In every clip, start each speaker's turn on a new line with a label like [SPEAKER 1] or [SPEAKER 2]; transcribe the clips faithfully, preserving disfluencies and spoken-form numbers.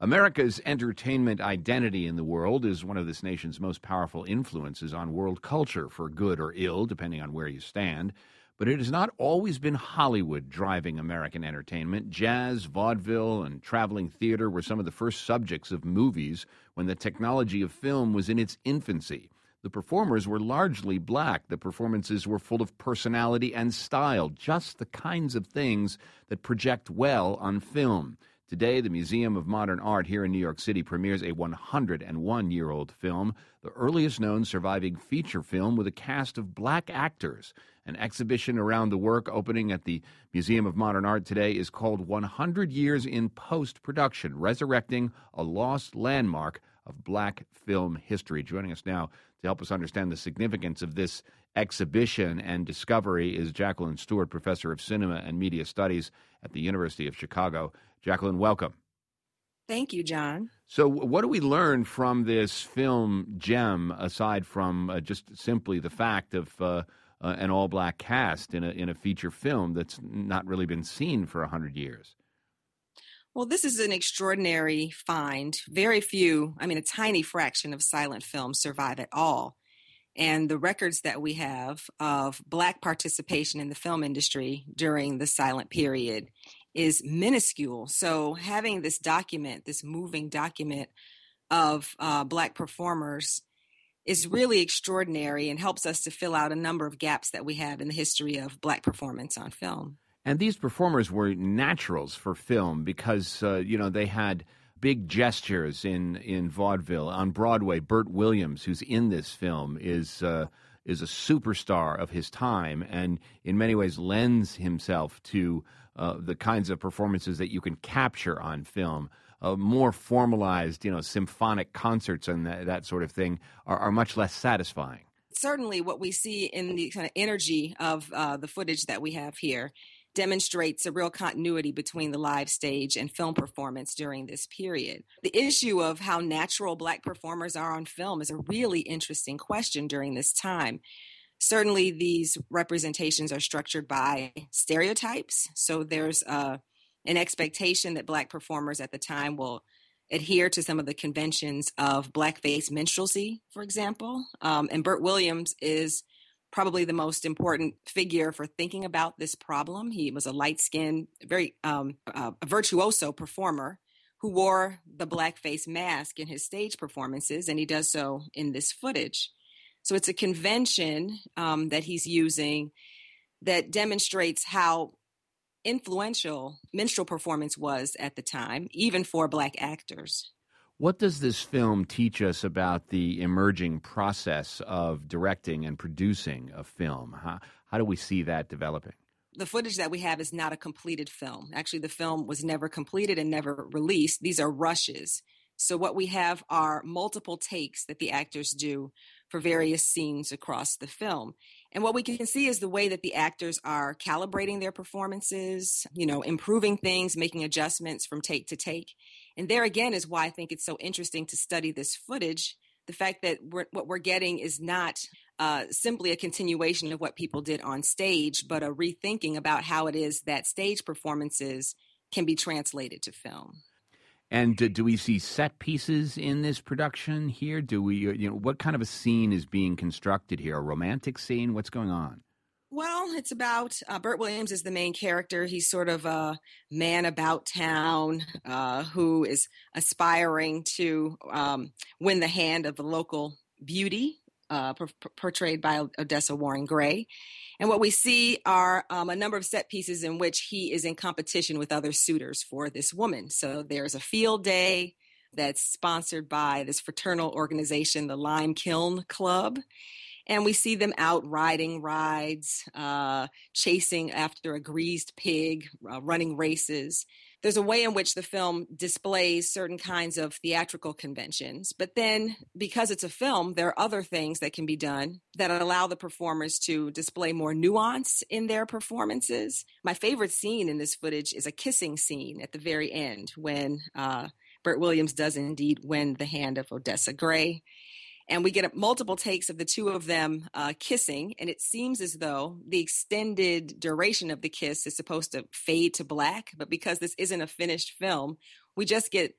[SPEAKER 1] America's entertainment identity in the world is one of this nation's most powerful influences on world culture, for good or ill, depending on where you stand. But it has not always been Hollywood driving American entertainment. Jazz, vaudeville, and traveling theater were some of the first subjects of movies when the technology of film was in its infancy. The performers were largely black. The performances were full of personality and style, just the kinds of things that project well on film. Today, the Museum of Modern Art here in New York City premieres a one hundred one-year-old film, the earliest known surviving feature film with a cast of black actors. An exhibition around the work opening at the Museum of Modern Art today is called one hundred Years in Post-Production, Resurrecting a Lost Landmark of Black Film History. Joining us now to help us understand the significance of this exhibition and discovery is Jacqueline Stewart, Professor of Cinema and Media Studies at the University of Chicago. Jacqueline, welcome.
[SPEAKER 2] Thank you, John.
[SPEAKER 1] So what do we learn from this film gem, aside from uh, just simply the fact of uh, uh, an all-black cast in a, in a feature film that's not really been seen for one hundred years?
[SPEAKER 2] Well, this is an extraordinary find. Very few, I mean, a tiny fraction of silent films survive at all. And the records that we have of Black participation in the film industry during the silent period is minuscule. So having this document, this moving document of uh, Black performers is really extraordinary and helps us to fill out a number of gaps that we have in the history of Black performance on film.
[SPEAKER 1] And these performers were naturals for film because, uh, you know, they had big gestures in, in vaudeville. On Broadway, Burt Williams, who's in this film, is uh, is a superstar of his time and in many ways lends himself to uh, the kinds of performances that you can capture on film. Uh, more formalized, you know, symphonic concerts and that, that sort of thing are, are much less satisfying.
[SPEAKER 2] Certainly what we see in the kind of energy of uh, the footage that we have here demonstrates a real continuity between the live stage and film performance during this period. The issue of how natural Black performers are on film is a really interesting question during this time. Certainly, these representations are structured by stereotypes. So there's uh, an expectation that Black performers at the time will adhere to some of the conventions of blackface minstrelsy, for example. Um, and Burt Williams is probably the most important figure for thinking about this problem. He was a light-skinned, very um, uh, a virtuoso performer who wore the blackface mask in his stage performances, and he does so in this footage. So it's a convention um, that he's using that demonstrates how influential minstrel performance was at the time, even for Black actors.
[SPEAKER 1] What does this film teach us about the emerging process of directing and producing a film? How, how do we see that developing?
[SPEAKER 2] The footage that we have is not a completed film. Actually, the film was never completed and never released. These are rushes. So what we have are multiple takes that the actors do for various scenes across the film. And what we can see is the way that the actors are calibrating their performances, you know, improving things, making adjustments from take to take. And there again is why I think it's so interesting to study this footage. The fact that we're, what we're getting is not uh, simply a continuation of what people did on stage, but a rethinking about how it is that stage performances can be translated to film.
[SPEAKER 1] And do, do we see set pieces in this production here? Do we, you know, what kind of a scene is being constructed here? A romantic scene? What's going on?
[SPEAKER 2] Well, it's about, uh, Burt Williams is the main character. He's sort of a man about town uh, who is aspiring to um, win the hand of the local beauty, uh, per- portrayed by Odessa Warren Gray. And what we see are um, a number of set pieces in which he is in competition with other suitors for this woman. So there's a field day that's sponsored by this fraternal organization, the Lime Kiln Club. And we see them out riding rides, uh, chasing after a greased pig, uh, running races. There's a way in which the film displays certain kinds of theatrical conventions. But then, because it's a film, there are other things that can be done that allow the performers to display more nuance in their performances. My favorite scene in this footage is a kissing scene at the very end when uh, Burt Williams does indeed win the hand of Odessa Gray. And we get multiple takes of the two of them uh, kissing, and it seems as though the extended duration of the kiss is supposed to fade to black, but because this isn't a finished film, we just get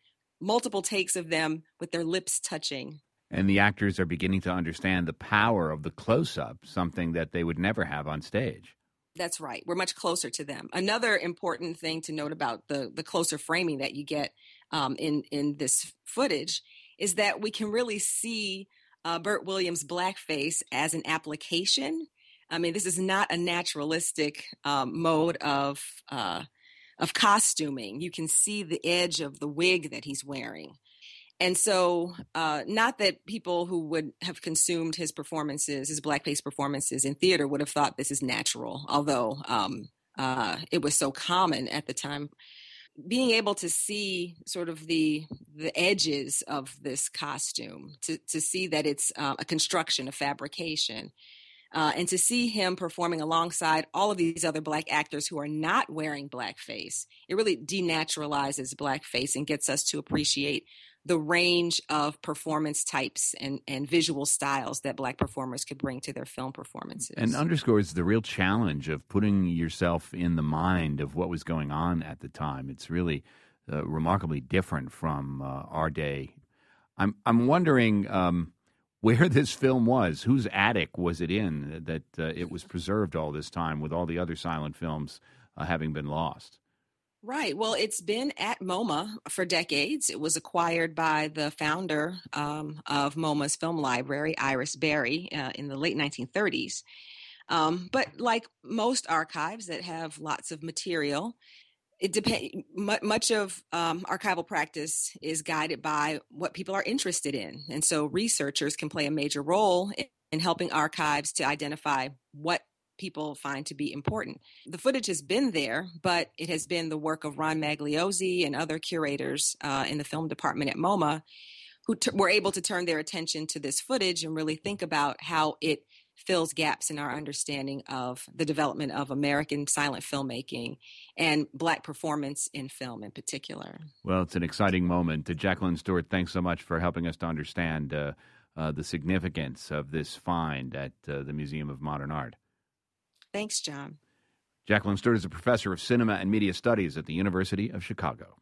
[SPEAKER 2] multiple takes of them with their lips touching.
[SPEAKER 1] And the actors are beginning to understand the power of the close-up, something that they would never have on stage.
[SPEAKER 2] That's right. We're much closer to them. Another important thing to note about the, the closer framing that you get um, in, in this footage is that we can really see uh, Burt Williams' blackface as an application. I mean, this is not a naturalistic um, mode of uh, of costuming. You can see the edge of the wig that he's wearing. And so uh, not that people who would have consumed his performances, his blackface performances in theater would have thought this is natural, although um, uh, it was so common at the time. Being able to see sort of the the edges of this costume, to, to see that it's uh, a construction, a fabrication, uh, and to see him performing alongside all of these other Black actors who are not wearing blackface, it really denaturalizes blackface and gets us to appreciate the range of performance types and, and visual styles that Black performers could bring to their film performances.
[SPEAKER 1] And underscores the real challenge of putting yourself in the mind of what was going on at the time. It's really uh, remarkably different from uh, our day. I'm I'm wondering um, where this film was. Whose attic was it in that uh, it was preserved all this time with all the other silent films uh, having been lost?
[SPEAKER 2] Right. Well, it's been at MoMA for decades. It was acquired by the founder um, of MoMA's film library, Iris Berry, uh, in the late nineteen thirties. Um, but like most archives that have lots of material, it depend. Much of um, archival practice is guided by what people are interested in, and so researchers can play a major role in, in helping archives to identify what people find to be important. The footage has been there, but it has been the work of Ron Magliozzi and other curators uh, in the film department at MoMA who t- were able to turn their attention to this footage and really think about how it fills gaps in our understanding of the development of American silent filmmaking and Black performance in film in particular.
[SPEAKER 1] Well, it's an exciting moment. Uh, Jacqueline Stewart, thanks so much for helping us to understand uh, uh, the significance of this find at uh, the Museum of Modern Art.
[SPEAKER 2] Thanks, John.
[SPEAKER 1] Jacqueline Stewart is a professor of cinema and media studies at the University of Chicago.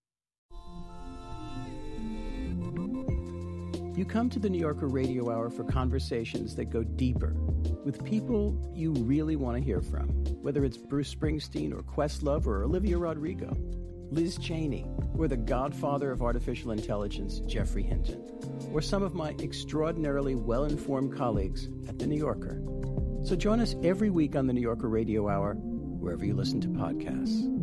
[SPEAKER 3] You come to the New Yorker Radio Hour for conversations that go deeper with people you really want to hear from, whether it's Bruce Springsteen or Questlove or Olivia Rodrigo, Liz Cheney, or the godfather of artificial intelligence, Geoffrey Hinton, or some of my extraordinarily well-informed colleagues at the New Yorker. So join us every week on the New Yorker Radio Hour, wherever you listen to podcasts.